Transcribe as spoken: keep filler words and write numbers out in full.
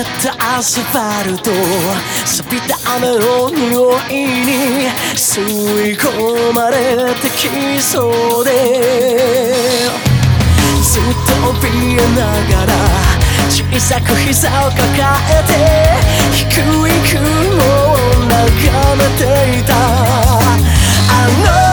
たアスファルト、錆びた雨の匂いに吸い込まれてきそうで、ずっと怯えながら小さく膝を抱えて低い雲を眺めていた。あの